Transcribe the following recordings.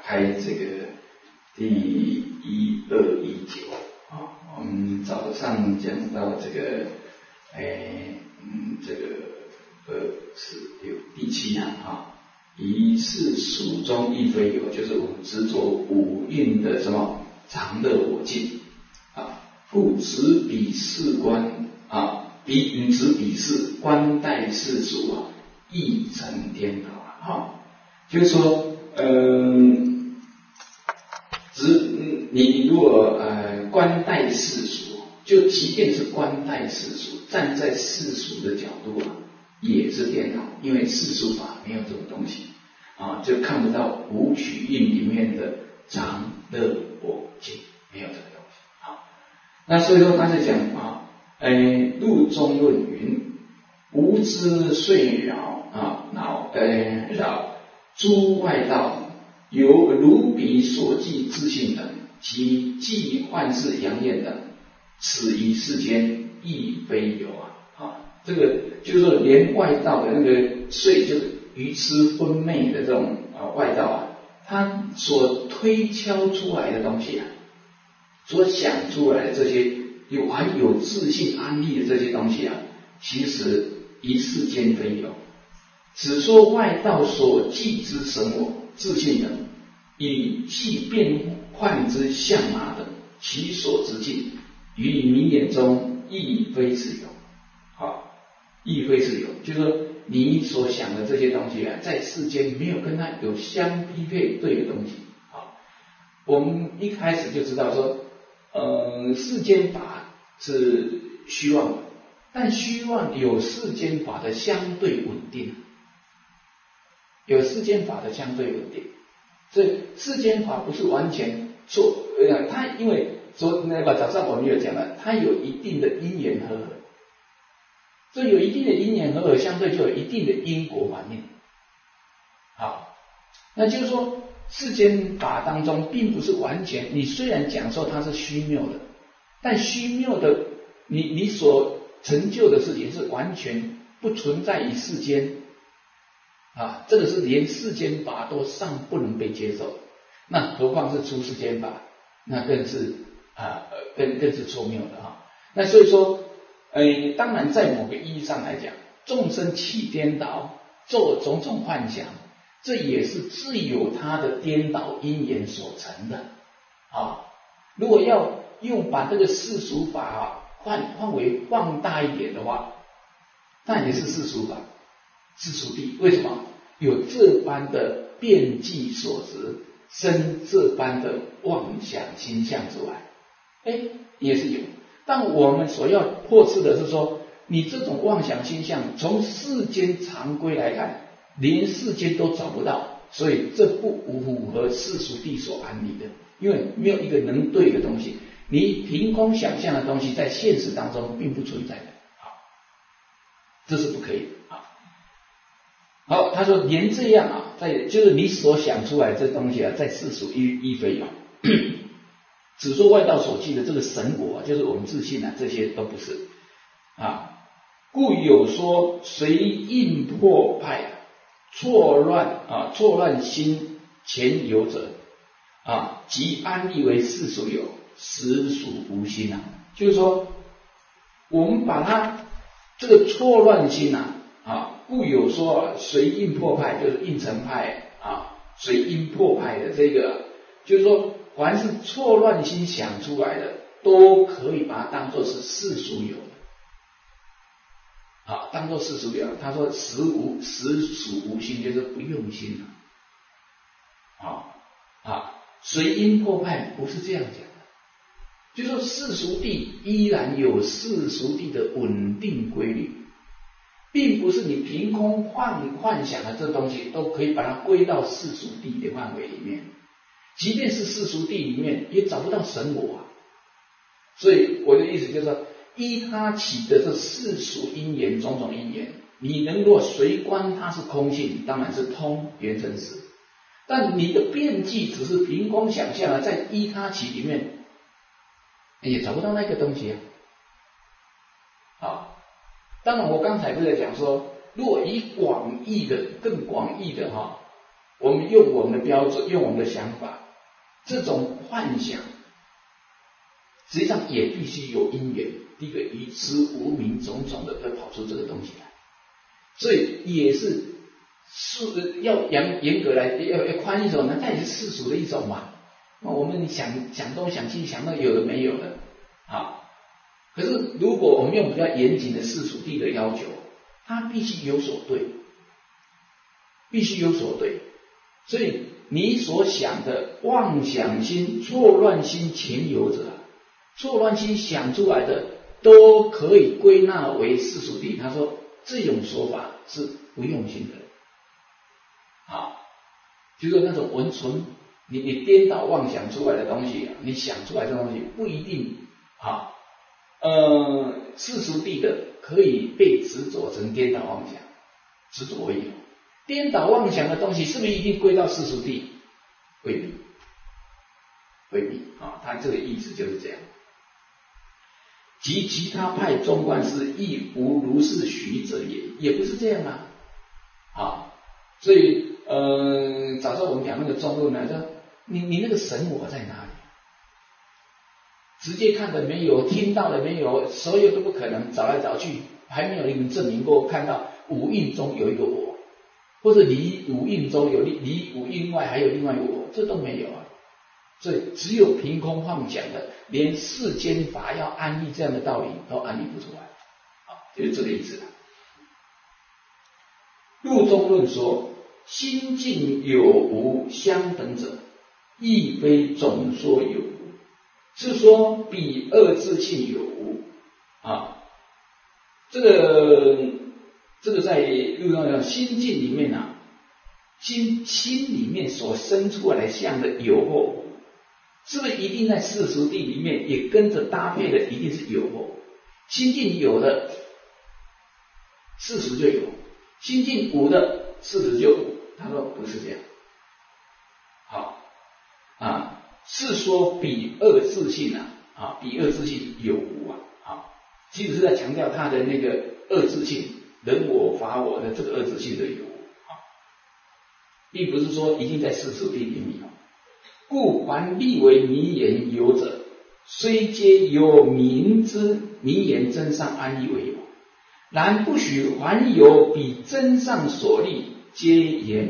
开这个第1219啊，我们早上讲到这个，这个是有第7行啊，一世蜀中亦非有，就是我们执着五蕴的什么常乐我净啊，复执彼世观啊，执彼世观待世俗啊，亦成颠倒啊，哈，就是说，你如果观待世俗，就即便是观待世俗，站在世俗的角度啊，也是颠倒，因为世俗法没有这种东西啊，就看不到五取印里面的常乐我净，没有这个东西。好，那所以说他是讲啊，入中论云，无知遂扰啊，扰诸外道，由如彼所记自性等，及既幻世阳焰等，此于世间亦非有啊！这个就是说，连外道的那个睡，就是愚痴昏昧的这种外道啊，他所推敲出来的东西啊，所想出来的这些还有自信安立的这些东西啊，其实于世间非有。只说外道所记之神我、自性等，以即变幻之相麻等，其所之境，于你眼中亦非是有，好，亦非是有，就是说你所想的这些东西啊，在世间没有跟它有相匹配对的东西。好，我们一开始就知道说，世间法是虚妄的，但虚妄有世间法的相对稳定。有世间法的相对稳定，所以世间法不是完全错，它因为早上我们有讲了，它有一定的因缘和合，所以有一定的因缘和合，相对就有一定的因果反应。好，那就是说世间法当中并不是完全，你虽然讲说它是虚谬的，但虚谬的你所成就的事情是完全不存在于世间。啊，这个是连世间法都尚不能被接受，那何况是出世间法，那更是更是错谬的哈。那所以说，当然在某个意义上来讲，众生起颠倒，做种种幻想，这也是自有他的颠倒因缘所成的啊。如果要把这个世俗法换为放大一点的话，那也是世俗法。世俗谛为什么有这般的变计所执，生这般的妄想心象之外，也是有。但我们所要破斥的是说，你这种妄想心象从世间常规来看，连世间都找不到，所以这不符合世俗谛所安立的，因为没有一个能对的东西，你凭空想象的东西在现实当中并不存在的，好，这是不可以的。好，他说连这样啊，就是你所想出来的这东西啊，在世俗亦非有，只说外道所记的这个神果啊，就是我们自信啊，这些都不是啊。故有说随应破派错乱心前有者啊，即安立为世俗有，实属无心啊。就是说，我们把它这个错乱心故有说随应破派，就是应成派啊，随应破派的这个，就是说凡是错乱心想出来的，都可以把它当作是世俗有的啊，当作世俗有。他说实属无心，就是不用心随因破派不是这样讲的，就是说世俗谛依然有世俗谛的稳定规律。并不是你凭空幻想的这东西都可以把它归到世俗谛的范围里面，即便是世俗谛里面也找不到神我啊。所以我的意思就是说，依他起的这世俗因缘种种因缘，你能够随观它是空性，当然是通缘成实，但你的辩计只是凭空想象的，在依他起里面也找不到那个东西啊。当然我刚才不是在讲说，如果以更广义的我们用我们的标准，用我们的想法，这种幻想实际上也必须有因缘。第一个愚痴无明种种的会跑出这个东西来，所以也是要严格来要宽一种呢，它也是世俗的一种嘛。我们想东想西想到有的没有的啊。可是如果我们用比较严谨的世俗谛的要求，它必须有所对，必须有所对。所以你所想的妄想心、错乱心前有者，错乱心想出来的都可以归纳为世俗谛。他说这种说法是不用心的啊，就是那种文纯，你颠倒妄想出来的东西，你想出来的东西不一定啊，世俗谛的可以被执着成颠倒妄想，执着为有。颠倒妄想的东西是不是一定归到世俗谛？未必，未必啊，他这个意思就是这样。及其他派中观师亦无如是许者也不是这样啊。所以早上我们讲那个中论呢，说你那个神我在哪里？直接看的没有，听到的没有，所有都不可能，找来找去还没有人证明过看到五蕴中有一个我，或者离五蕴中有离五蕴外还有另外一个我，这都没有啊。所以只有凭空妄想的，连世间法要安立这样的道理都安立不出来啊，就是这个意思。入中论说心境有无相等者，亦非总说有无，是说彼二自性有无啊。这个在入中论心境里面啊，心里面所生出来的相的有或无，是不是一定在世俗谛里面也跟着搭配的一定是有或无？心境有的世俗就有，心境无的世俗就无。他说不是这样，好啊，是说彼二自性啊，彼二自性有无啊，其实是在强调他的那个二自性，人我法我的这个二自性的有无啊，并不是说一定在世俗谛里面。故凡立为名言有者，虽皆由明之名言真上安立为有，然不许还有比真上所立，皆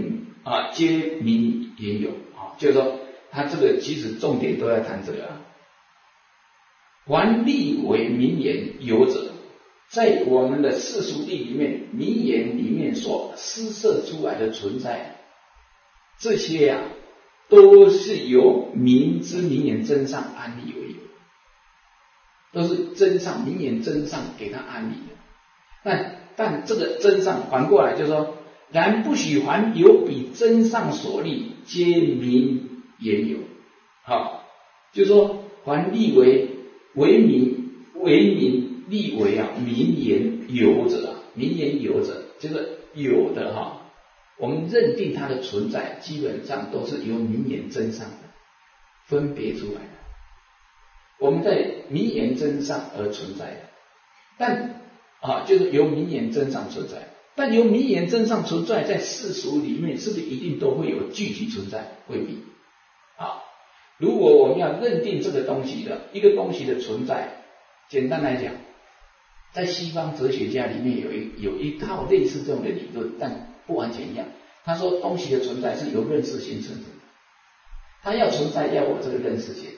名言有啊。就是说，他这个其实重点都在谈这个啊。凡立为名言有者，在我们的世俗谛里面，名言里面所施设出来的存在，这些都是由明之名言真上安立为有，都是真上名言真上给他安立的。但这个真上反过来就是说，然不许还有比真上所立，皆名言有。好，就是说还立为名立为名言有者，名言有者就是有的我们认定它的存在基本上都是由名言真上的分别出来的，我们在名言真上而存在的，但就是由名言真上存在，但由名言真上存在，在世俗里面是不是一定都会有具体存在？未必如果我们要认定这个东西的一个东西的存在，简单来讲，在西方哲学家里面有一套类似这种的理论，但不完全一样。他说东西的存在是由认识性生成的，它要存在要我这个认识性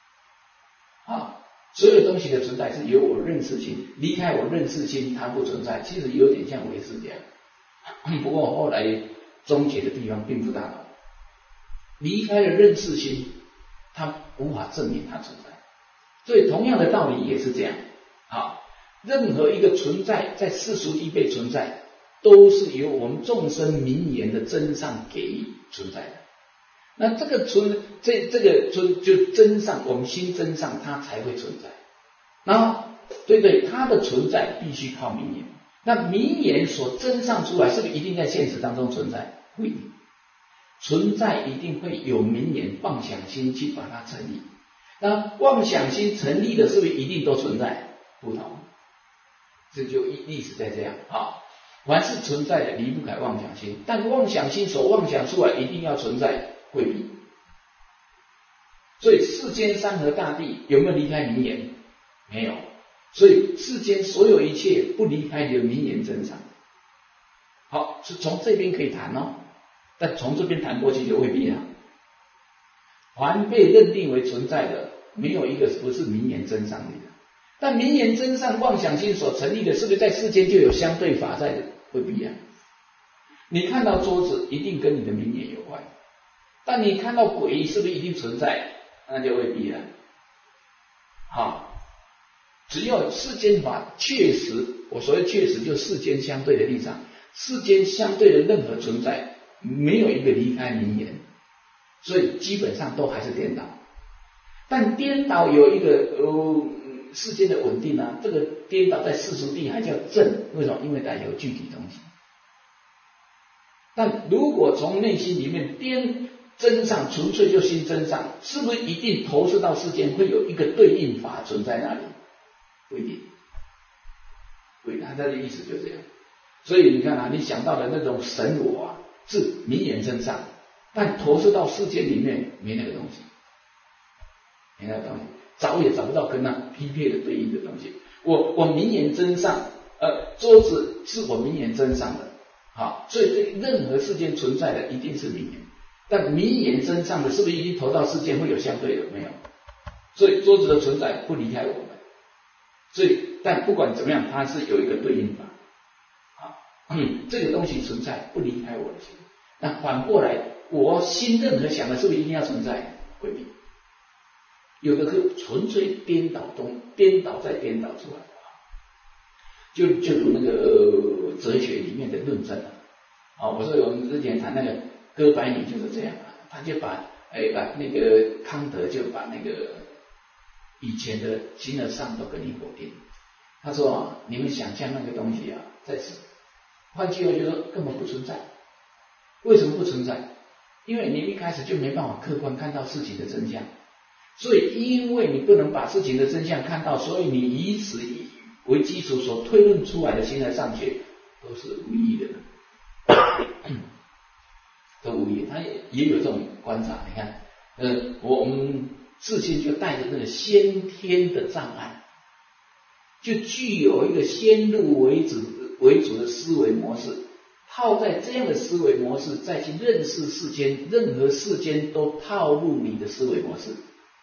所有东西的存在是由我认识性，离开我认识性它不存在，其实有点像唯识这样。不过后来终结的地方并不大了，离开了认识性，它无法证明它存在。所以同样的道理也是这样任何一个存在在世俗谛被存在，都是由我们众生名言的真上给予存在的。那这个就真上，我们心真上它才会存在。然后它的存在必须靠名言。那名言所真上出来，是不是一定在现实当中存在？不一定。存在一定会有名言妄想心去把它成立。那妄想心成立的是不是一定都存在？不同。这就历史在这样凡是存在的离不开妄想心，但妄想心所妄想出来一定要存在慧必。所以世间山河大地有没有离开名言？没有。所以世间所有一切不离开你的名言真相。好，是从这边可以谈哦，但从这边谈过去就未必了。凡被认定为存在的，没有一个不是名言真相的。但名言真相妄想心所成立的，是不是在世间就有相对法在的？未必啊。你看到桌子一定跟你的名言有关，但你看到鬼是不是一定存在？那就未必了。好，只要世间法确实，我所谓确实就是世间相对的立场，世间相对的任何存在，没有一个离开名言，所以基本上都还是颠倒。但颠倒有一个世间的稳定啊，这个颠倒在世俗地还叫正，为什么？因为它有具体东西。但如果从内心里面真相纯粹就心真相，是不是一定投射到世间会有一个对应法存在那里？不一定，不一定，他的意思就这样。所以你看啊，你想到的那种神我啊，是名言真相，但投射到世间里面没那个东西，没那个东西，找也找不到跟那匹配的对应的东西。我名言真相，桌子是我名言真相的，好，所以对任何世间存在的一定是名言。但名言真相的是不是已经投到世间会有相对的？没有，所以桌子的存在不离开我们。所以，但不管怎么样，它是有一个对应法。这个东西存在不离开我的心。那反过来，我心任何想的是不是一定要存在？未必。有的是纯粹颠倒再颠倒出来的。就如那个哲学里面的论证啊，我说我们之前谈那个哥白尼就是这样啊，他就把那个康德就把那个以前的形而上都跟你否定。他说啊，你们想象那个东西啊，在此，换句话就说根本不存在。为什么不存在？因为你一开始就没办法客观看到事情的真相，所以因为你不能把事情的真相看到，所以你以此为基础所推论出来的形而上学都是无意义的。都无意义，他也有这种观察。你看，我们自信就带着那个先天的障碍，就具有一个先入为主的思维模式，套在这样的思维模式再去认识世间，任何世间都套入你的思维模式。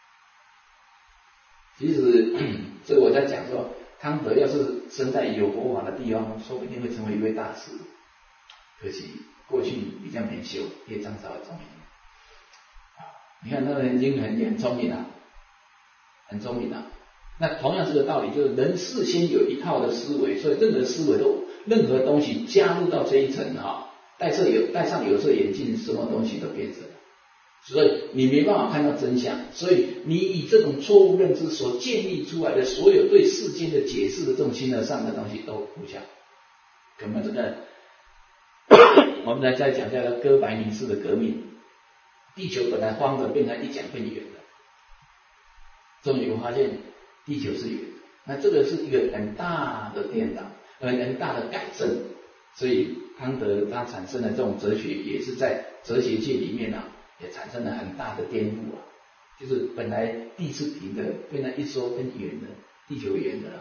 其实这个我在讲说，康德要是生在有佛法的地方，说不定会成为一位大师，可惜过去比较没修，业障稍微重一点。你看那个人已经很聪明了，很聪明了。那同样这个道理，就是人事先有一套的思维，所以任何思维都任何东西加入到这一层啊，戴上有色眼镜，什么东西都变成了。所以你没办法看到真相，所以你以这种错误认知所建立出来的所有对世间的解释的这种形而上的东西都无效。根本这个我们来再讲一下哥白尼式的革命，地球本来方的变成一讲变圆的，终于我发现地球是圆的，那这个是一个很大的颠倒，很大的改正。所以康德他产生的这种哲学，也是在哲学界里面啊，也产生了很大的颠覆啊。就是本来地是平的，变成一说变圆的，地球圆的了。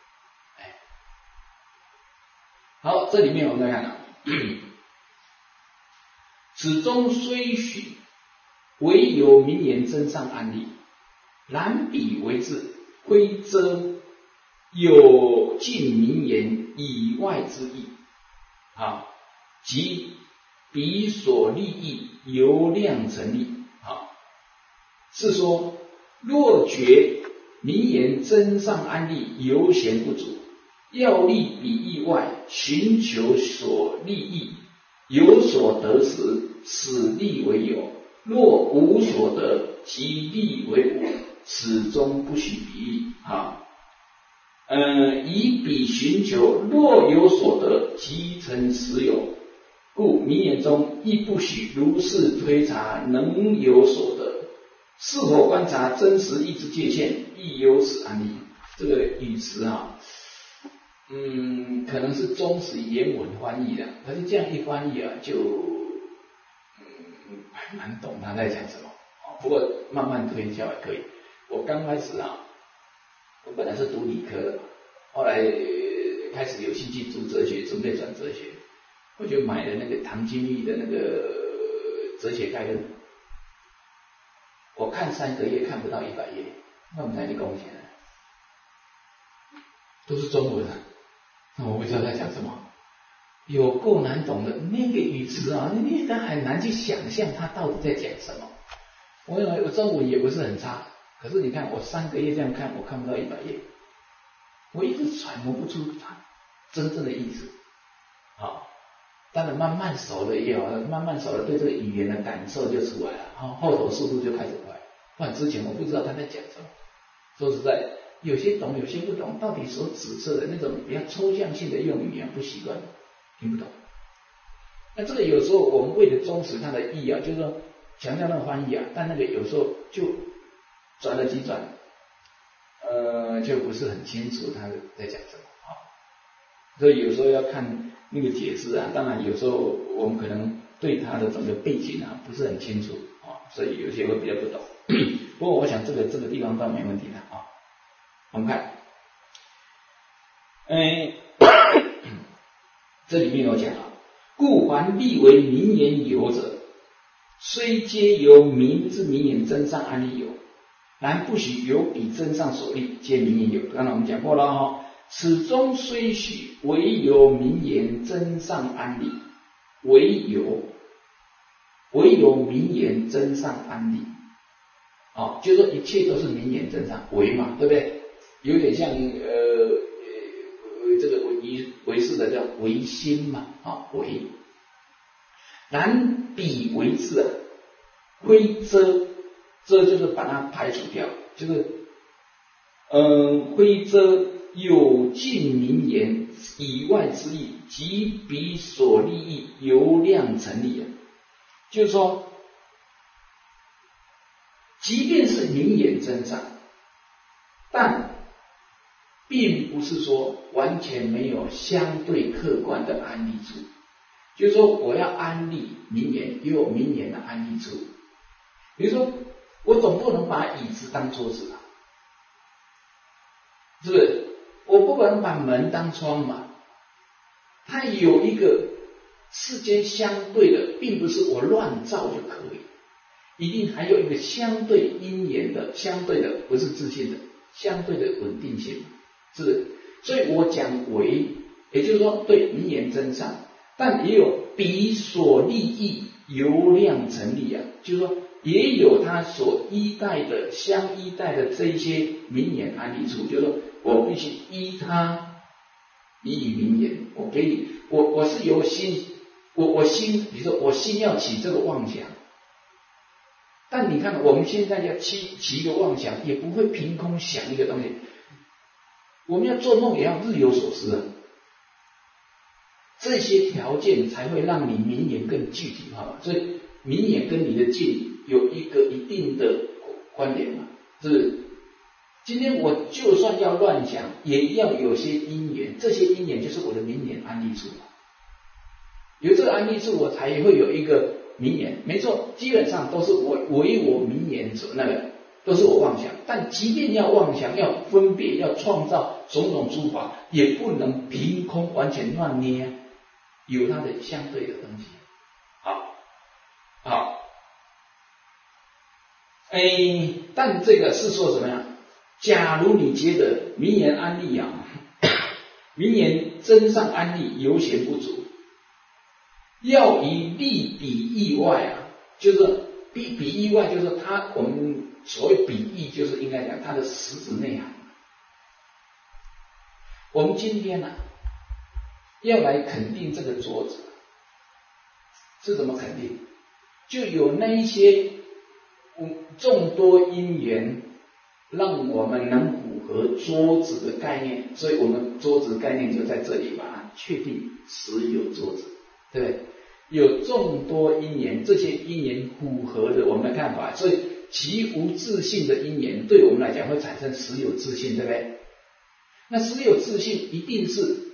好，这里面我们来看啊，此中虽许唯有名言真上案例，然彼为之规则有尽名言以外之意啊，即彼所利益由量成立啊，是说若觉名言真上案例犹嫌不足，要立彼意外，寻求所利益，有所得时，使利为有；若无所得，即利为无，此中不许比喻啊。以彼寻求，若有所得，即成实有。故名言中亦不许如是推察能有所得，是否观察真实义之界限，亦有此案例。这个语词啊， 可能是忠实原文翻译的，可是这样一翻译啊，就还蛮懂他在讲什么。不过慢慢推敲也可以。我刚开始啊，我本来是读理科的，后来开始有兴趣读哲学，准备转哲学，我就买了那个唐君毅的那个哲学概论，我看3个月看不到100页，那么才你贡献了，都是中文啊，那我不知道在讲什么，有够难懂的那个语词啊，你很难去想象它到底在讲什么。我认为我中文也不是很差，可是你看我3个月这样看，我看不到100页，我一直揣摩不出它真正的意思。好，当然慢慢熟了也好，慢慢熟了对这个语言的感受就出来了，后头速度就开始快。不然之前我不知道他在讲什么。说实在，有些懂，有些不懂，到底所指涉的那种比较抽象性的用语啊，不习惯，听不懂。那这个有时候我们为了忠实它的意啊，就是说强调那个翻译啊，但那个有时候就转了几转，就不是很清楚他在讲什么啊。所以有时候要看那个解释啊，当然有时候我们可能对他的整个背景啊不是很清楚啊，所以有些会比较不懂。不过我想这个地方倒没问题的啊。我们看，这里面有讲啊，故凡立为名言有者，虽皆由名之名言真上安立有，然不许由彼真上所立，皆名言有。刚才我们讲过了哈，此中虽许唯有名言真上安立，唯有名言真上安立。就是说一切都是名言真上，唯嘛，对不对？有点像这个唯是的叫唯心嘛，唯。然彼唯字啊，非遮就是把它排除掉，就是非遮有尽名言以外之意，即彼所立意由量成立啊，就是说。即便是名言真上，但并不是说完全没有相对客观的安立处。就是说我要安立名言，也有名言的安立处。比如说我总不能把椅子当桌子吧，是不是？我不可能把门当窗嘛，它有一个世间相对的，并不是我乱造就可以，一定还有一个相对因缘的，相对的不是自性的，相对的稳定性，是不是？所以我讲为，也就是说对名言真上，但也有彼所立意由量成立啊，就是说也有它所依赖的相依赖的这一些名言安立处，就是说我必须依它以名言，我给你，我是由心，我心，比如说我心要起这个妄想。但你看，我们现在要起一个妄想，也不会凭空想一个东西。我们要做梦，也要日有所思啊。这些条件才会让你名言更具体化。所以名言跟你的境有一个一定的关联嘛，是不是？今天我就算要乱想，也要有些因缘，这些因缘就是我的名言安立处。有这个安立处，我才会有一个名言，没错，基本上都是唯我名言所那个，都是我妄想。但即便要妄想，要分别，要创造种种诸法，也不能凭空完全乱捏，有它的相对的东西。好，但这个是说什么呀？假如你觉得名言安立啊，名言真上安立犹嫌不足。要以立比意外啊，就是比意外，就是它我们所谓比义，就是应该讲它的实质内涵。我们今天呢，要来肯定这个桌子，是怎么肯定？就有那一些众多因缘，让我们能符合桌子的概念，所以我们桌子概念就在这里把它确定实有桌子，对不对？有众多因缘，这些因缘符合的我们的看法，所以其无自性的因缘对我们来讲会产生实有自性，对不对？那实有自性一定是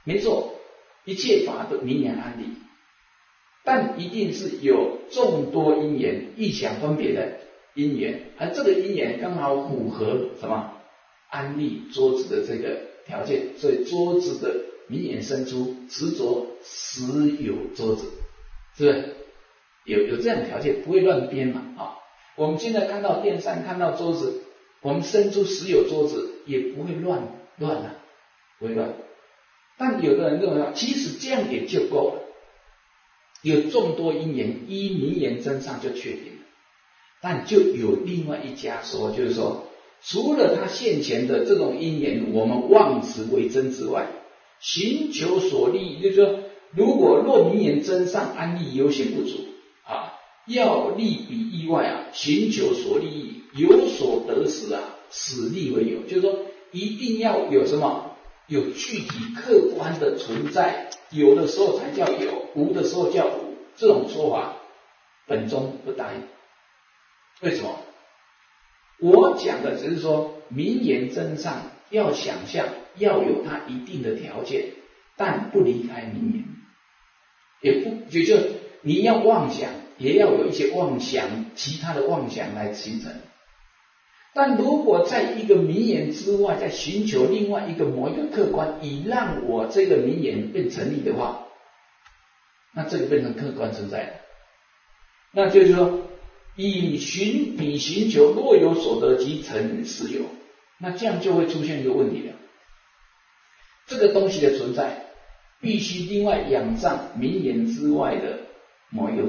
没错，一切法的名言案例，但一定是有众多因缘异想分别的因缘，而这个因缘刚好符合什么安立桌子的这个条件，所以桌子的名言生出执着实有桌子，是不是有这样的条件，不会乱编嘛啊？我们现在看到电扇，看到桌子，我们生出实有桌子，也不会乱了，不会乱。但有的人认为，其实这样也就够了，有众多因缘，依名言真相就确定了。但就有另外一家说，就是说，除了他现前的这种因缘，我们望之为真之外，寻求所利益，就是说，如果若名言真相安立有些不足啊，要利比意外啊，寻求所利益，有所得时啊，使利为有，就是说，一定要有什么？有具体客观的存在，有的时候才叫有，无的时候叫无，这种说法本宗不答应。为什么？我讲的只是说名言真相要想象，要有它一定的条件，但不离开名言，也就你要妄想，也要有一些妄想，其他的妄想来形成。但如果在一个名言之外，再寻求另外一个某一个客观，以让我这个名言变成立的话，那这个变成客观存在了。那就是说，你寻求若有所得即成实有，那这样就会出现一个问题了。这个东西的存在，必须另外仰仗名言之外的某一个法。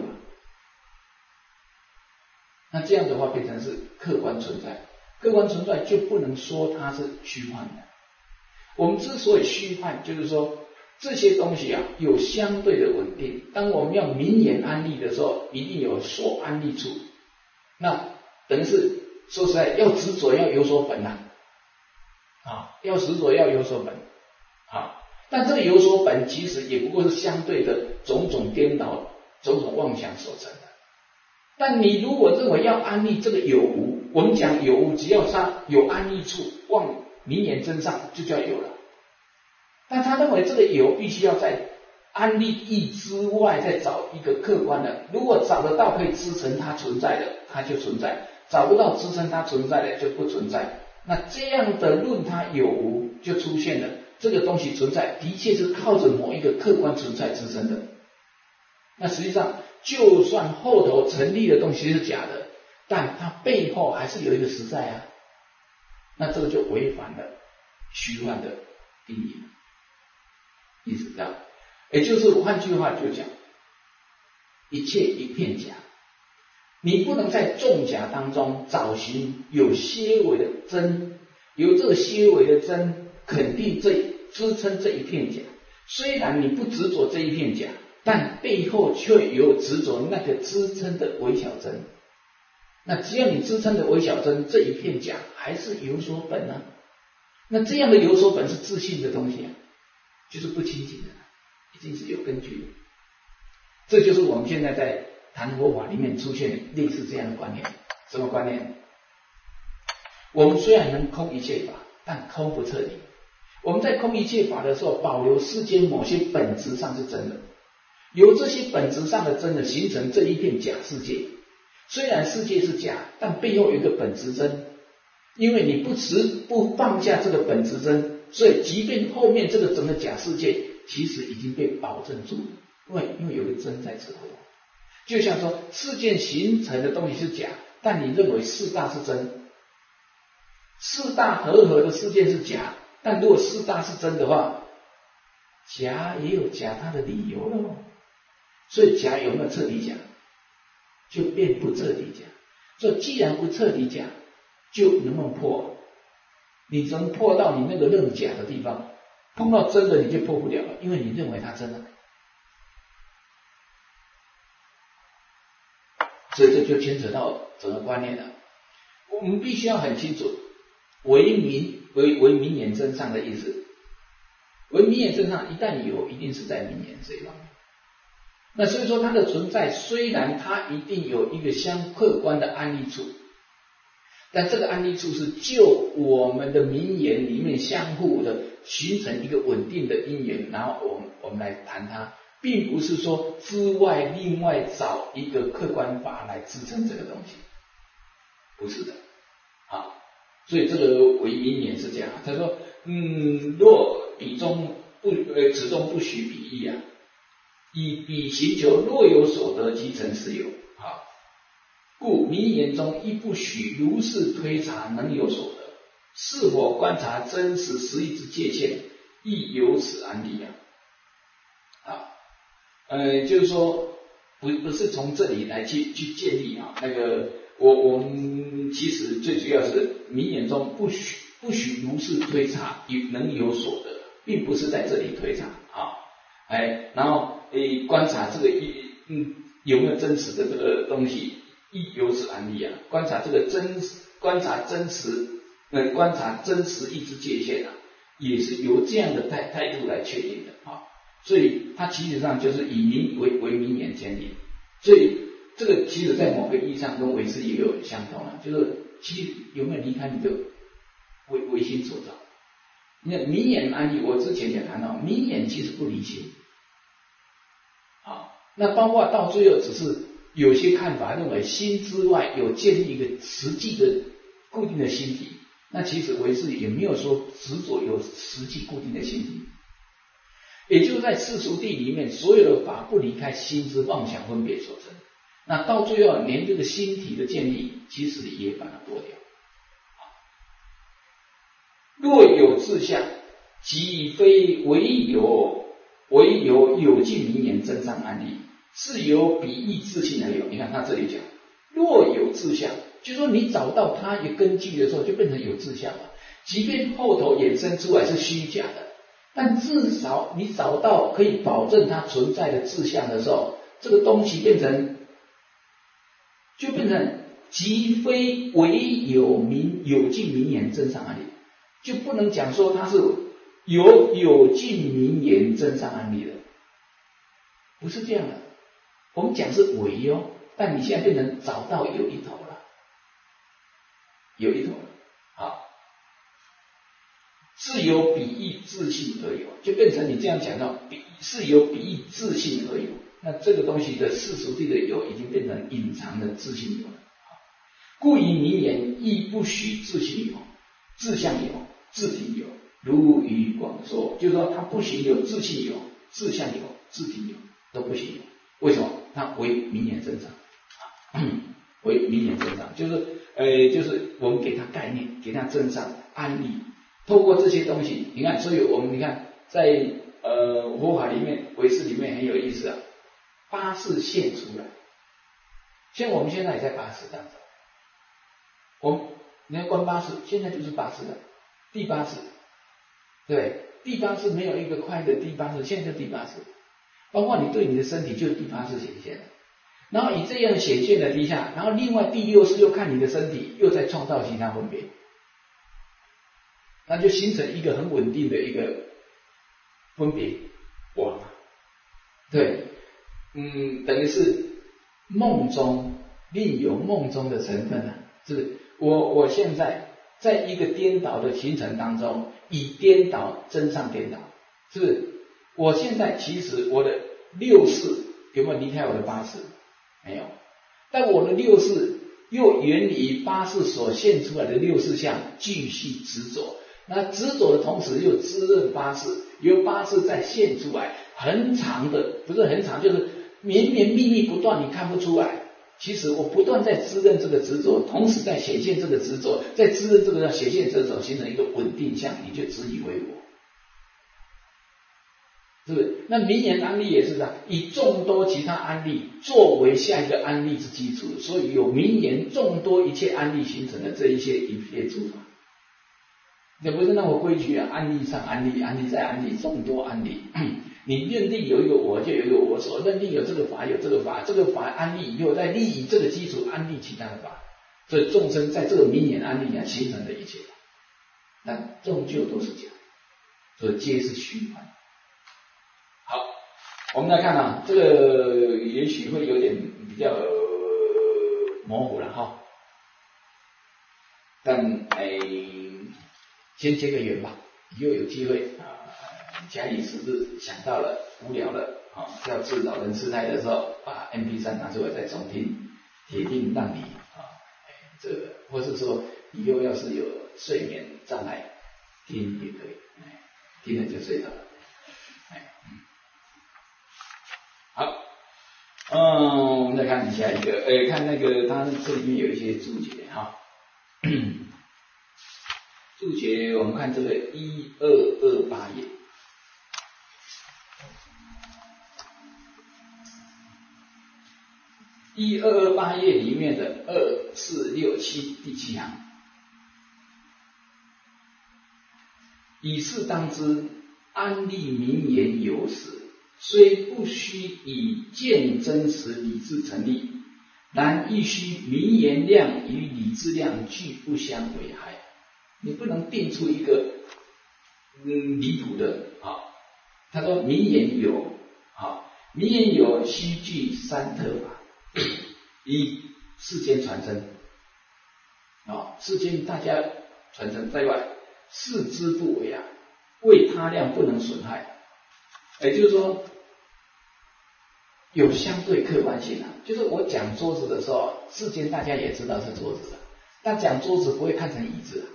那这样的话，变成是客观存在。客观存在就不能说它是虚幻的。我们之所以虚幻，就是说这些东西啊有相对的稳定。当我们要名言安立的时候，一定有所安立处。那等于是说实在，要执着要有所本要执着要有所本但这个有所本其实也不过是相对的种种颠倒、种种妄想所成的。但你如果认为要安立这个有无，我们讲有无，只要它有安立处，望名言真相就叫有了。但他认为这个有必须要在安立义之外再找一个客观的，如果找得到可以支撑它存在的，它就存在；找不到支撑它存在的就不存在。那这样的论它有无就出现了，这个东西存在的确是靠着某一个客观存在支撑的。那实际上就算后头成立的东西是假的，但它背后还是有一个实在啊，那这个就违反了虚幻的定义，意思这样。也就是换句话就讲，一切一片假，你不能在众假当中找寻有些微的真，有这个些微的真肯定支撑这一片假。虽然你不执着这一片假，但背后却有执着那个支撑的微小真。那只要你支撑的微小真，这一片假还是有所本啊。那这样的有所本是自信的东西啊，就是不清净的，一定是有根据的。这就是我们现在在谈佛法里面出现类似这样的观念。什么观念？我们虽然能空一切法，但空不彻底。我们在空一切法的时候，保留世间某些本质上是真的，由这些本质上的真的形成这一片假世界。虽然世界是假，但背后有一个本质真，因为你不放下这个本质真，所以即便后面这个整个假世界其实已经被保证住了，因为有个真在之后。就像说事件形成的东西是假，但你认为四大是真，四大合的事件是假，但如果四大是真的话，假也有假它的理由了。所以假有没有彻底假，就变不彻底假。所以既然不彻底假，就能不能破？你能破到你那个认假的地方，碰到真的你就破不了了，因为你认为它真的。所以这就牵扯到整个观念了。我们必须要很清楚，为名言真相的意思。为名言真相一旦有，一定是在名言这一方面。那所以说它的存在，虽然它一定有一个相客观的安立处， 但这个案例处是就我们的名言里面相互的形成一个稳定的因缘，然后我们来谈它，并不是说之外另外找一个客观法来支撑这个东西，不是的啊。所以这个唯名言是这样，他说若彼中此中不许比义啊，以彼行求，若有所得，即成是有啊。故名言中亦不许如是推察能有所得，是否观察真实实义之界限，亦由此安立就是说不是从这里来去建立啊。那个我们其实最主要是名言中不许如是推察能有所得，并不是在这里推察啊。然后观察这个有没有真实的这个东西，亦由此安立啊。观察这个观察真实意之界限啊，也是由这样的态度来确定的啊。所以它其实上就是以名为名言建立，所以这个其实在某个意义上跟唯识也有相同啊，就是其实有没有离开你的唯心所造。你看名言安立，我之前也谈到，名言其实不离心啊。那包括到最后，只是有些看法认为心之外有建立一个实际的固定的心体，那其实唯识也没有说执着有实际固定的心体。也就是在世俗谛里面，所有的法不离开心之妄想分别所成，那到最后连这个心体的建立其实也把它剥掉。若有志向，即非唯有有尽名言真上安立，是由彼义自性而有。你看他这里讲若有志向，就是说你找到它一个根据的时候，就变成有志向了。即便后头衍生出来是虚假的，但至少你找到可以保证它存在的志向的时候，这个东西变成即非唯有尽名言真上安立，就不能讲说它是有尽名言真上安立的，不是这样的。我们讲是唯哦，但你现在变成找到有一头了，好，是由彼义自性而有，就变成你这样讲到是由彼义自性而有，那这个东西的世俗谛的有已经变成隐藏的自性有了。故以名言亦不许自性有、自相有、自体有，如与广说，就是说它不行有自性有、自相有、自体有都不行有。为什么？它为名言真上为名言真上，就是我们给它概念，给它真上安立，透过这些东西，你看，所以我们看在佛法里面唯识里面很有意思啊，八识现出来，像我们现在也在八识当中，你看观八识现在就是八识了，第八识，对，第八识没有一个快的第八识，现在就第八识，包括你对你的身体就是第八识显现了，然后以这样显现的底下，然后另外第六识又看你的身体，又在创造其他分别，那就形成一个很稳定的一个分别网，对，等于是梦中另有梦中的成分啊，是不是？我现在在一个颠倒的形成当中，以颠倒真上颠倒，是不是？我现在其实我的六识有没有离开我的八识？没有，但我的六识又原于八识所现出来的六识相继续执着，那执着的同时又滋润八识，由八识再现出来，很长的，不是很长，就是绵绵密密不断，你看不出来。其实我不断在滋润这个执着，同时在显现这个执着，在滋润这个显现执着，形成一个稳定相，你就执以为我，是不是？那名言安立也是这样，以众多其他安立作为下一个安立之基础，所以有名言众多一切安立形成的这一切诸法，也不是那么规矩啊，安立上安立，安立再安立，众多安立。你认定有一个我，就有一个我所认定有这个法，有这个法，这个法安立以后，再立以这个基础安立其他的法，所以众生在这个名言安立下形成的一切，那终究都是假，所以皆是虚幻。好，我们来看啊，这个也许会有点比较模糊了哈。 但先结个缘吧，以后有机会家里是不是想到了无聊了要治老人痴呆的时候，把 MP3 拿出来再重听，铁定让你这个，或是说以后要是有睡眠障碍，听也可以，听了就睡着了。好，我们再看下一个，看那个它这里面有一些注解哈。注解我们看这个1228页。1228页里面的2467第7行，以是当知，安立名言有时，虽不须以见真实理智成立，然亦须名言量与理智量俱不相危害。你不能定出一个离谱的他说名言有名言有须具三特法。一世间传真世间大家传真在外，视之不为为他量不能损害，也就是说有相对客观性就是我讲桌子的时候，世间大家也知道是桌子但讲桌子不会看成椅子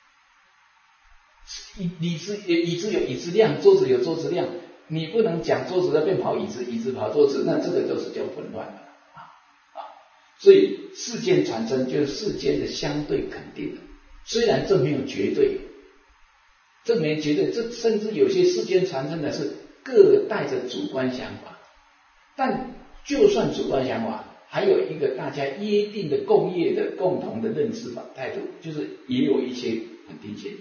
椅子有椅子量，桌子有桌子量，你不能讲桌子的变跑椅子，椅子跑桌子，那这个就是叫混乱了所以世间传真就是世间的相对肯定的，虽然这没有绝对，这甚至有些世间传真的是各带着主观想法，但就算主观想法，还有一个大家约定的共业的共同的认知态度，就是也有一些肯定性。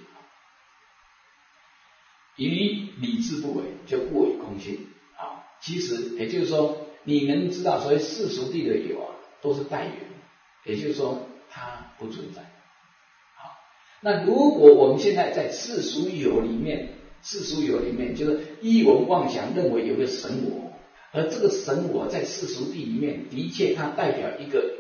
与理智不违，就不违空性其实也就是说，你能知道所谓世俗谛的有都是代缘，也就是说它不存在。那如果我们现在在世俗有里面，就是依我们妄想认为有个神我，而这个神我在世俗谛里面的确它代表一个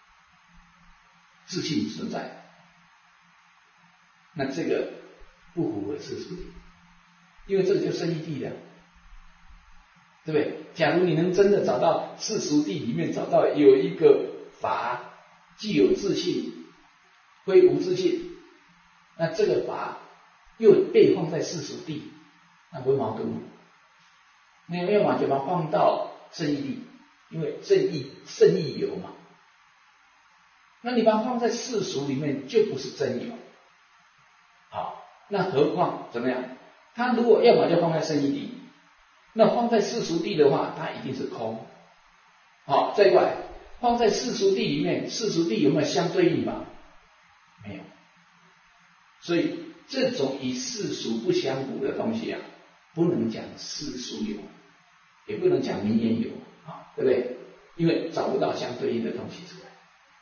自性存在，那这个不符合世俗谛，因为这个就生义谛的，对不对？假如你能真的找到世俗谛里面找到有一个法既有自性非无自性，那这个法又被放在世俗谛，那不会矛盾吗？你要么就把它放到圣义谛，因为圣义有嘛，那你把它放在世俗里面就不是真有那何况怎么样？它如果要么就放在圣义谛，那放在世俗谛的话，它一定是空。再过来放在世俗谛里面，世俗谛有没有相对应法？没有。所以这种与世俗不相符的东西不能讲世俗有，也不能讲名言有对不对？因为找不到相对应的东西出来。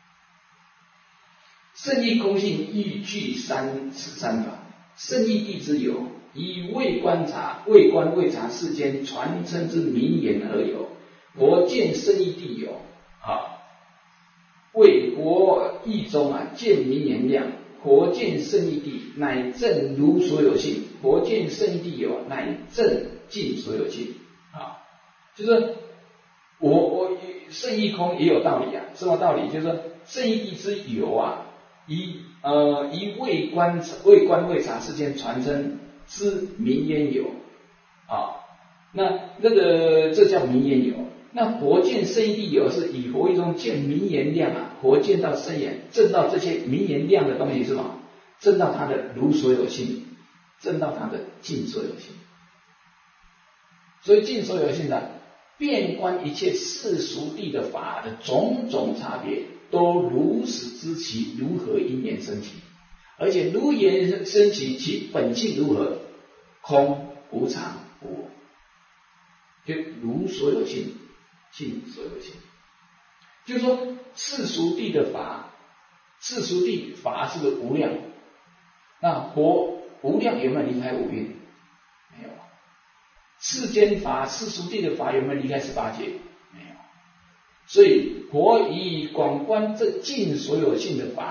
圣义空性亦具此三法，圣义谛之有，以未观未察世间传称之名言而有。佛见圣义谛有为佛义中见名言量，佛见圣义谛乃证如所有性，佛见圣义谛有乃证尽所有性就是我圣义空也有道理什么道理？就是说圣义谛之有以未观未察世间传称之名言有那这叫名言有。那佛见圣义谛有是以佛义中见名言量佛见到圣言，证到这些名言量的东西是什么？证到它的如所有性，证到它的尽所有性。所以尽所有性遍观一切世俗谛的法的种种差别，都如实知其如何因缘生起，而且如缘生起其本性如何，空无常无我，就如所有性，尽所有性。就是说世俗谛的法，世俗谛法是个无量，那佛无量有没有离开五蕴？没有。世间法世俗谛的法有没有离开18界？没有。所以佛以广观这尽所有性的法，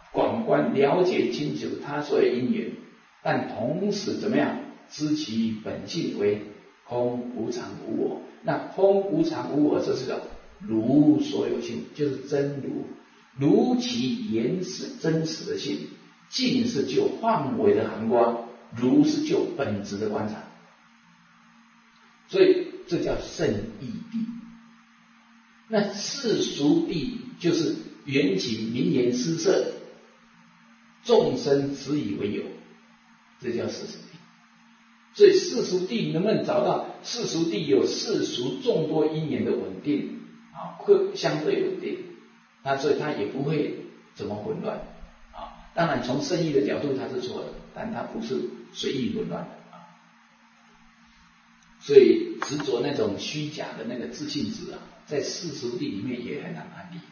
广观了解清楚他所有因缘，但同时怎么样？知其本性为空无常无我。那空无常无我，这是个如所有性，就是真如，如其原始真实的性。境是就范围的涵观，如是就本质的观察。所以这叫圣义谛。那世俗谛就是缘起名言施设，众生执以为有，这叫世俗谛。所以世俗谛能不能找到？世俗谛有世俗众多因缘的稳定啊，会相对稳定，那所以它也不会怎么混乱啊。当然从圣义的角度它是错的，但它不是随意混乱的啊。所以执着那种虚假的那个自信值啊，在世俗谛里面也很难安立。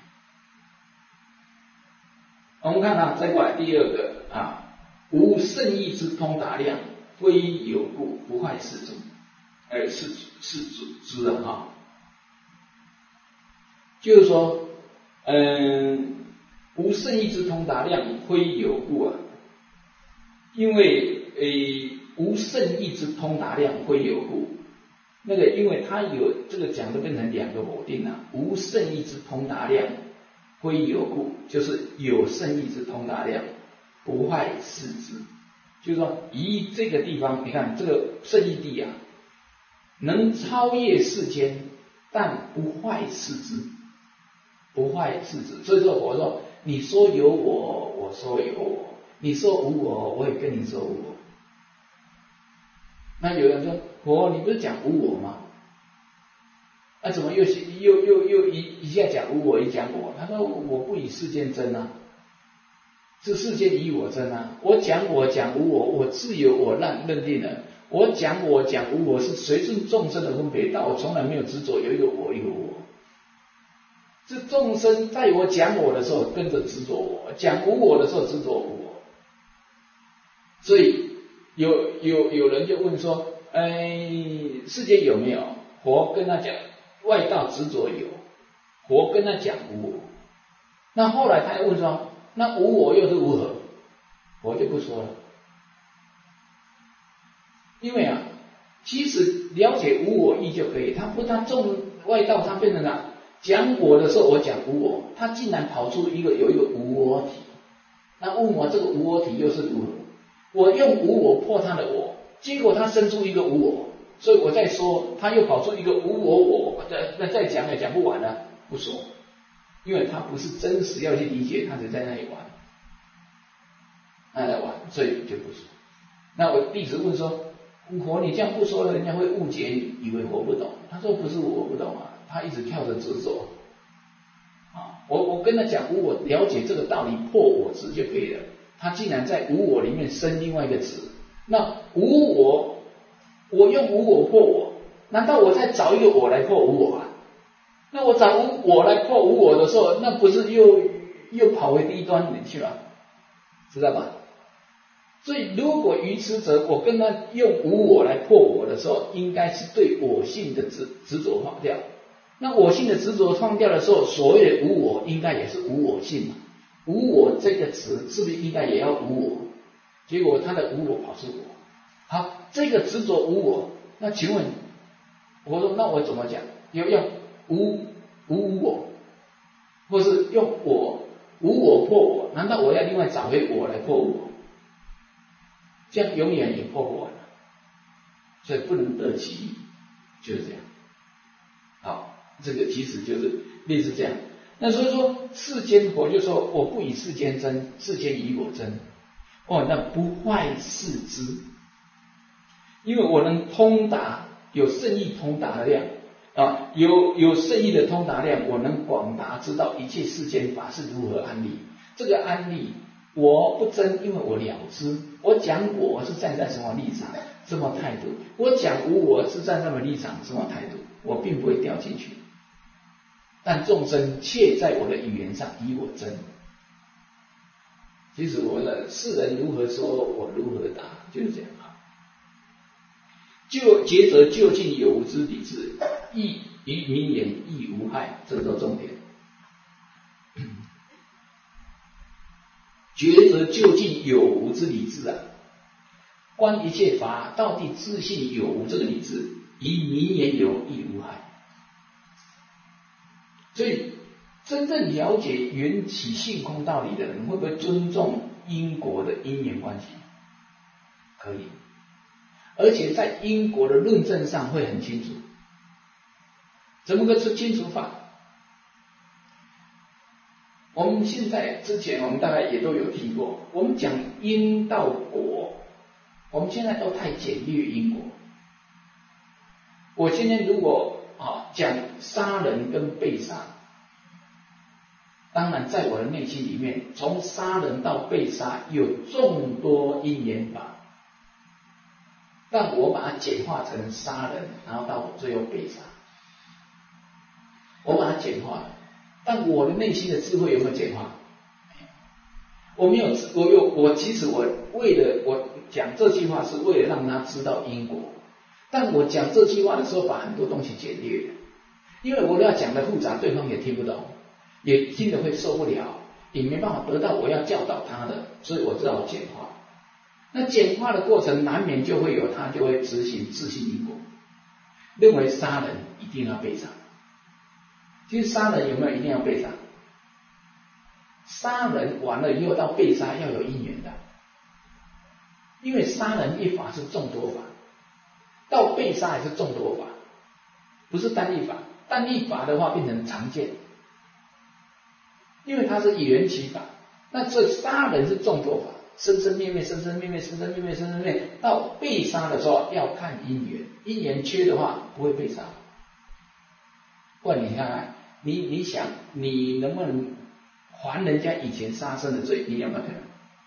我们看啊，再过来第二个啊，无圣义之通达量，非有故不坏世主，是主之的啊。就是说，无圣义之通达量，非有故啊。因为无圣义之通达量，非有故。那个，因为它有这个讲的变成两个否定啊，无圣义之通达量，非有故，就是有圣义之通达量，不坏世之。就是说，以这个地方，你看这个圣义谛啊，能超越世间，但不坏世之，不坏世之。所以说，我说你说有我，我说有我；你说无我，我也跟你说无我。那有人说，佛，你不是讲无我吗？那怎么又一下讲无我，一讲我？他说我不以世间争啊。是世间以我争啊！我讲无我，我自有我认定了。我讲无我是随顺众生的分别道，我从来没有执着有一个我一个我。这众生在我讲我的时候跟着执着我，讲无我的时候执着无我。所以有人就问说，世间有没有？佛跟他讲，外道执着有，佛跟他讲无我。那后来他又问说，那无我又是如何？我就不说了。因为啊，其实了解无我义就可以。他外道他变成了讲我的时候，我讲无我，他竟然跑出有一个无我体。那问我这个无我体又是如何？我用无我破他的我，结果他生出一个无我，所以我再说，他又跑出一个无我，再讲也讲不完了，不说。因为他不是真实要去理解，他只在那里玩，来玩，所以就不说。那我弟子问说，佛你这样不说了，人家会误解，以为我不懂。他说不是我不懂啊，他一直跳着执着啊。我跟他讲无我，了解这个道理，破我执就可以了。他竟然在无我里面生另外一个执，那无我，我用无我破我，难道我再找一个我来破无我啊？那我找我来破无我的时候，那不是又跑回第一端里去了，知道吧？所以如果愚痴者，我跟他用无我来破我的时候，应该是对我性的执着放掉。那我性的执着放掉的时候，所谓的无我，应该也是无我性嘛。无我这个词是不是应该也要无我？结果他的无我跑出我。好，这个执着无我，那请问，我说那我怎么讲？用无我，或是用我无我破我，难道我要另外找回我来破我？这样永远也破不完了，所以不能得其意，就是这样。好，这个其实就是类似这样。那所以说世间佛就说我不以世间争，世间以我争。那不坏世之，因为我能通达，有圣义通达的量啊，有圣义的通达量，我能广达知道一切世间法是如何安立。这个安立我不争，因为我了知。我讲我是站在什么立场，什么态度；我讲无我是站在什么立场，什么态度，我并不会掉进去。但众生却在我的语言上以我争。其实我的世人如何说，我如何答，就是这样啊。就抉择究竟有无之理智，亦于名言亦无害，这都重点。 抉择究竟有无之理智啊。观一切法，到底自性有无这个理智，以迷言有亦无害。所以真正了解缘起性空道理的人，会不会尊重因果的因缘关系？可以，而且在因果的论证上会很清楚。怎么个清楚法？我们现在之前我们大概也都有听过，我们讲因到果，我们现在都太简略因果。我今天如果讲杀人跟被杀，当然在我的内心里面，从杀人到被杀有众多因缘法，但我把它简化成杀人，然后到最后被杀，我把它简化了。但我的内心的智慧有没有简化？我没有，其实我为了我讲这句话是为了让他知道因果，但我讲这句话的时候把很多东西简略了，因为我要讲的复杂，对方也听不懂，也听得会受不了，也没办法得到我要教导他的，所以我只好简化。那简化的过程难免就会有他就会执行自性因果，认为杀人一定要被杀。其实杀人有没有一定要被杀？杀人完了以后到被杀要有因缘的，因为杀人一法是众多法，到被杀也是众多法，不是单一法。单一法的话变成常见，因为它是缘起法。那这杀人是众多法，生生灭灭，生生灭灭，生生灭灭，生生灭灭。到被杀的时候要看因缘，因缘缺的话不会被杀。不然你看看，你想你能不能还人家以前杀生的罪？你有没有可能？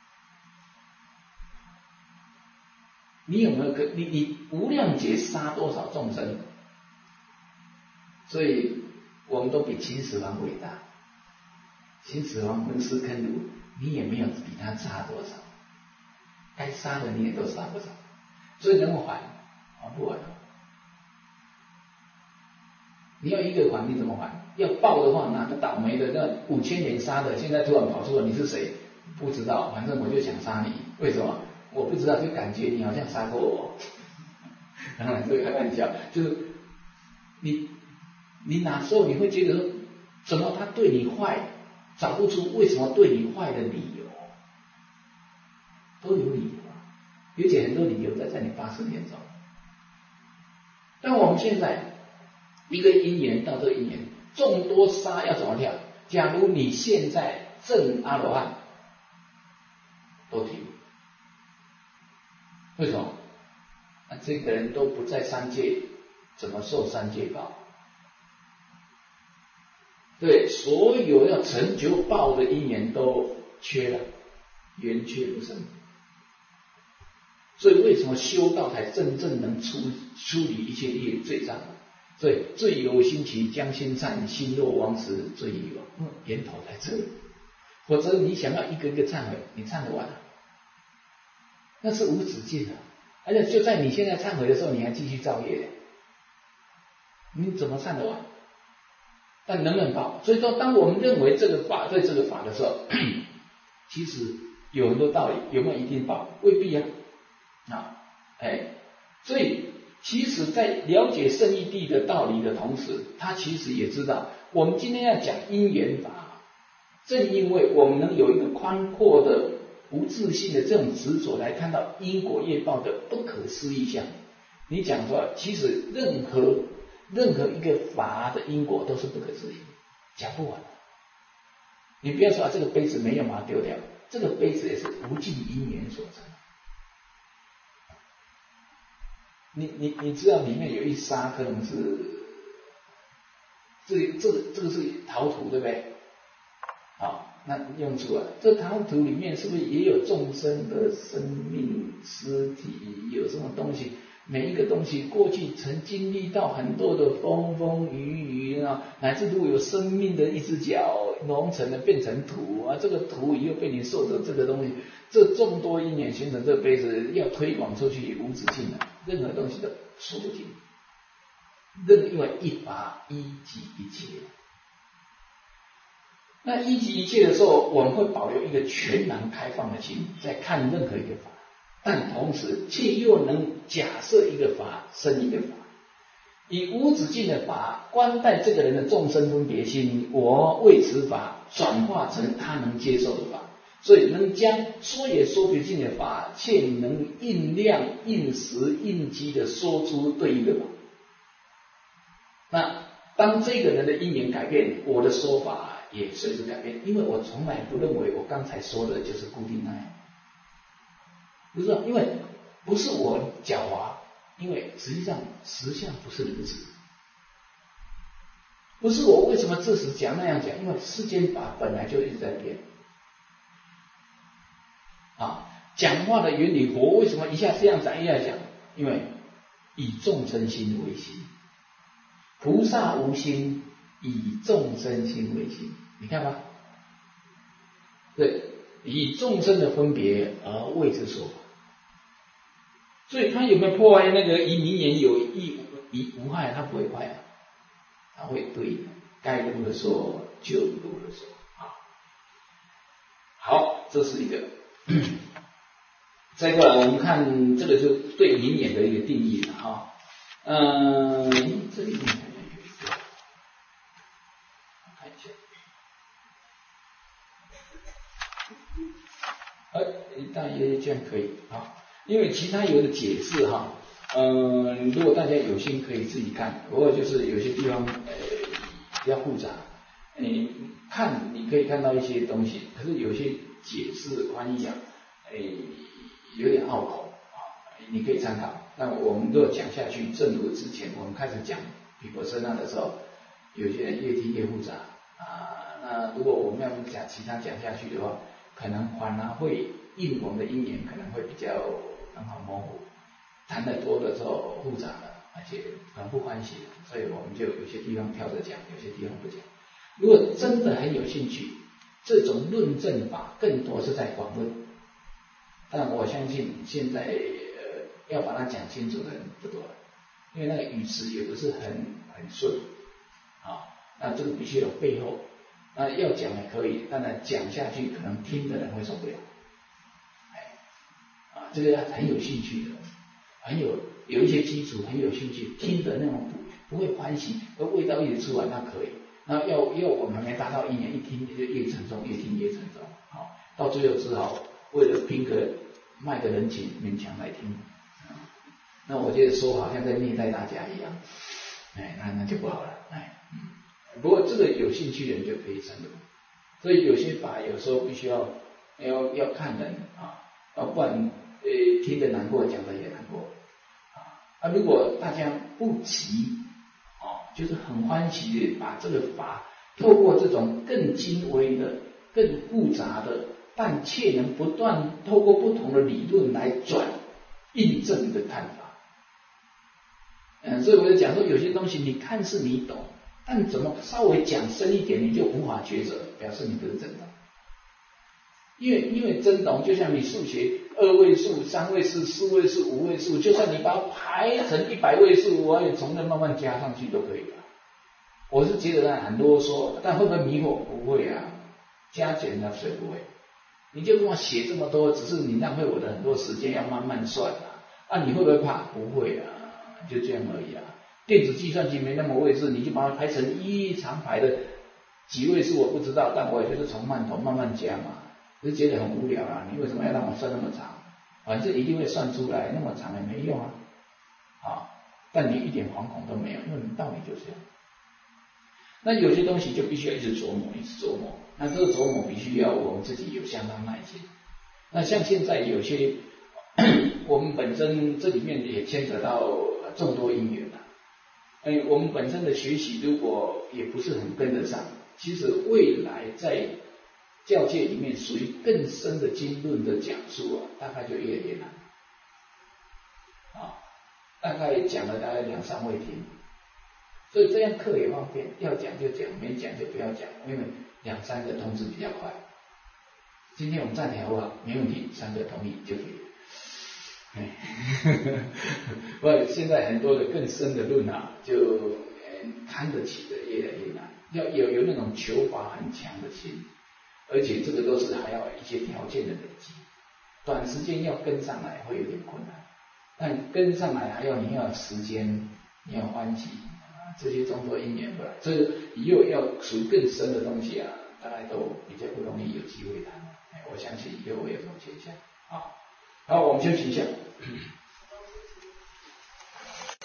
你有没有你无量劫杀多少众生？所以我们都比秦始皇伟大。秦始皇焚书坑儒，你也没有比他差多少，该杀的你也都杀不少，所以能够还不完。你要一个还你怎么还？要报的话，哪个倒霉的那5000年杀的，现在突然跑出来你是谁？不知道，反正我就想杀你。为什么？我不知道，就感觉你好像杀过我。当然这个开玩笑，就是你哪时候你会觉得说，怎么他对你坏，找不出为什么对你坏的理由，都有理由，而且很多理由在你发生严重。但我们现在一个因缘到这个因缘，众多杀要怎么跳？假如你现在证阿罗汉，都听，为什么？这个人都不在三界，怎么受三界报？对，所有要成就报的因缘都缺了，缘缺不生。所以为什么修道才真正能处理一切业罪障？所以罪有心起，将心忏，心若亡时罪已亡。源头在这里，否则你想要一个一个忏悔，你忏得完了，那是无止境的。而且就在你现在忏悔的时候，你还继续造业，你怎么忏得完？但能不能报？所以说，当我们认为这个法对这个法的时候，其实有很多道理，有没有一定报？未必啊。所以其实在了解圣义谛的道理的同时，他其实也知道，我们今天要讲因缘法，正因为我们能有一个宽阔的无自性的这种执着来看到因果业报的不可思议相。你讲说，其实任何一个法的因果都是不可思议，讲不完。你不要说这个杯子没用，把它丢掉，这个杯子也是无尽因缘所成。你知道里面有一沙可能是这个是陶土，对不对？好，那用出来，这陶土里面是不是也有众生的生命、尸体，有什么东西？每一个东西过去曾经历到很多的风风雨雨啊，乃至如果有生命的一只脚融成了变成土啊，这个土又被你受着这个东西，这众多因缘形成这个杯子，要推广出去无止境的，任何东西都说不尽，因为一法一即一切。 那依及一切的时候，我们会保留一个全然开放的心，在看任何一个法，但同时却又能假设一个法生一个法，以无止境的法观待这个人的众生分别心，我为此法转化成他能接受的法，所以能将说也说不尽的法，却能应量应时应机的说出对应的法。那当这个人的因缘改变，我的说法也随之改变，因为我从来不认为我刚才说的就是固定那样，不是，因为不是我狡猾，因为实际上实相不是如此，不是我为什么这时讲那样讲，因为世间法本来就一直在变啊。讲话的原理，佛为什么一下这样讲一下讲？因为以众生心为心，菩萨无心，以众生心为心，你看吧，对，以众生的分别而为之说法，所以他有没有破坏那个以名言有益无害？他不会坏啊，他会对该如的说就如的说啊。好，这是一个。再过来，我们看这个就对名言的一个定义了啊。这里面好像有一个，我看一下。大约这样可以啊，因为其他有的解释哈，如果大家有心可以自己看，不过就是有些地方比较复杂，看你可以看到一些东西，可是有些解释翻译有点拗口啊，你可以参考。那我们如果讲下去，正如之前我们开始讲毗婆舍那的时候，有些人越听越复杂啊。那如果我们要讲其他讲下去的话，可能反而会应我们的因缘可能会比较很好模糊，谈得多的时候复杂了，而且很不欢喜，所以我们就有些地方跳着讲，有些地方不讲。如果真的很有兴趣，这种论证法更多是在广论，但我相信现在要把它讲清楚的人不多了，因为那个语词也不是很顺啊，那这个必须有背后。那要讲也可以，当然讲下去可能听的人会受不了，这个很有兴趣的，有一些基础，很有兴趣，听的那种不会欢喜，味道一直出来，那可以。那要我们还没达到一年，一听就越沉重，越听越沉重，好，到最后只好为了卖个人情，勉强来听。那我觉得说好像在虐待大家一样，那就不好了，不过这个有兴趣的人就可以深入，所以有些法有时候必须要看人啊，不然听得难过，讲的也难过啊。如果大家不急就是很欢喜的把这个法透过这种更精微的、更复杂的，但却能不断透过不同的理论来印证你的看法。所以我就讲说，有些东西你看似你懂。但怎么稍微讲深一点，你就无法抉择，表示你不是真懂。因为真懂，就像你数学2位数、3位数、4位数、5位数，就算你把它排成100位数，我也从那慢慢加上去都可以了。我是觉得很啰嗦，但会不会迷惑？不会啊，加减的谁不会？你就跟我写这么多，只是你浪费我的很多时间，要慢慢算你会不会怕？不会啊，就这样而已啊。电子计算机没那么位置，你就把它排成一长排的几位数我不知道，但我也就是从慢头慢慢加嘛，就觉得很无聊啊。你为什么要让我算那么长？反正一定会算出来，那么长也没用啊。但你一点惶恐都没有，因为道理就是这样。那有些东西就必须要一直琢磨，一直琢磨。那这个琢磨必须要我们自己有相当耐心。那像现在有些我们本身这里面也牵扯到众多因缘我们本身的学习如果也不是很跟得上，其实未来在教界里面属于更深的经论的讲述大概就越来越难大概讲了大概2-3位听，所以这样课也方便，要讲就讲，没讲就不要讲，因为2-3个通知比较快。今天我们暂停好不好？没问题，3个同意就可以了。不，现在很多的更深的论就看得起的， 越来越难，要有那种求法很强的心，而且这个都是还要一些条件的累积，短时间要跟上来会有点困难，但跟上来还要你要有时间，你要欢喜这些众多因缘不来，这以后要属于更深的东西啊，大概都比较不容易有机会谈。我相信以后会有这种现象。好，我们休息一下。